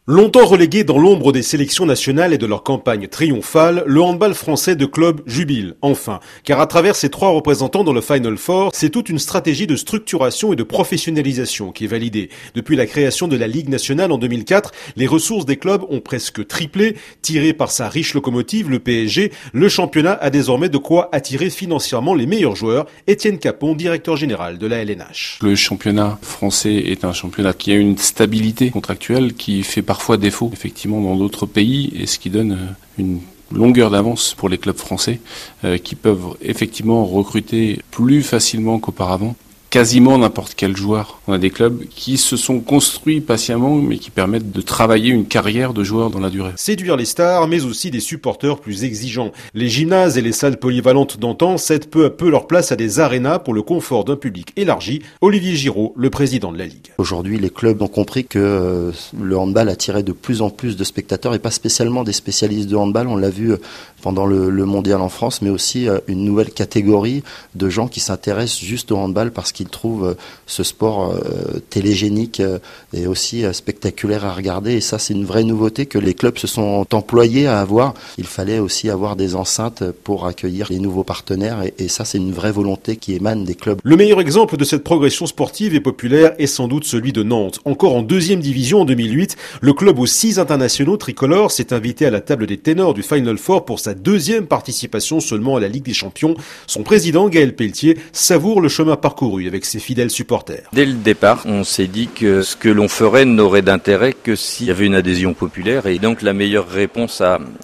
Longtemps relégué dans l'ombre des sélections nationales et de leur campagne triomphale, le handball français de club jubile, enfin. Car à travers ses 3 représentants dans le Final Four, c'est toute une stratégie de structuration et de professionnalisation qui est validée. Depuis la création de la Ligue nationale en 2004, les ressources des clubs ont presque triplé. Tiré par sa riche locomotive, le PSG, le championnat a désormais de quoi attirer financièrement les meilleurs joueurs. Étienne Capon, directeur général de la LNH. Le championnat français est un championnat qui a une stabilité contractuelle qui fait parfois défaut effectivement dans d'autres pays, et ce qui donne une longueur d'avance pour les clubs français qui peuvent effectivement recruter plus facilement qu'auparavant quasiment n'importe quel joueur. On a des clubs qui se sont construits patiemment, mais qui permettent de travailler une carrière de joueur dans la durée. Séduire les stars, mais aussi des supporters plus exigeants. Les gymnases et les salles polyvalentes d'antan cèdent peu à peu leur place à des arénas pour le confort d'un public élargi. Olivier Giraud, le président de la Ligue. Aujourd'hui, les clubs ont compris que le handball attirait de plus en plus de spectateurs, et pas spécialement des spécialistes de handball. On l'a vu pendant le mondial en France, mais aussi une nouvelle catégorie de gens qui s'intéressent juste au handball parce qu'ils trouvent ce sport télégénique et aussi spectaculaire à regarder. Et ça, c'est une vraie nouveauté que les clubs se sont employés à avoir. Il fallait aussi avoir des enceintes pour accueillir les nouveaux partenaires, et ça, c'est une vraie volonté qui émane des clubs. Le meilleur exemple de cette progression sportive et populaire est sans doute celui de Nantes. Encore en 2e division en 2008, le club aux 6 internationaux tricolores s'est invité à la table des ténors du Final Four pour sa 2e participation seulement à la Ligue des Champions. Son président, Gaël Pelletier, savoure le chemin parcouru avec ses fidèles supporters. Dès le départ, on s'est dit que ce que l'on ferait n'aurait d'intérêt que s'il y avait une adhésion populaire. Et donc la meilleure réponse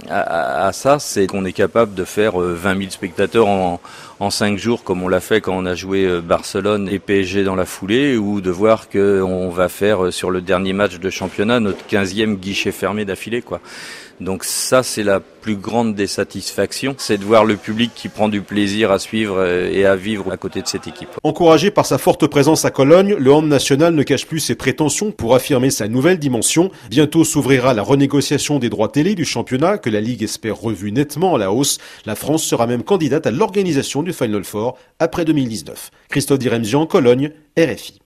à ça, c'est qu'on est capable de faire 20 000 spectateurs en 5 jours, comme on l'a fait quand on a joué Barcelone et PSG dans la foulée, ou de voir qu'on va faire sur le dernier match de championnat notre 15e guichet fermé d'affilée, quoi. Donc ça, c'est la plus grande des satisfactions, c'est de voir le public qui prend du plaisir à suivre et à vivre à côté de cette équipe. Encouragé par sa forte présence à Cologne, le hand national ne cache plus ses prétentions pour affirmer sa nouvelle dimension. Bientôt s'ouvrira la renégociation des droits télé du championnat, que la Ligue espère revue nettement à la hausse. La France sera même candidate à l'organisation du Final Four après 2019. Christophe Diremzian, Cologne, RFI.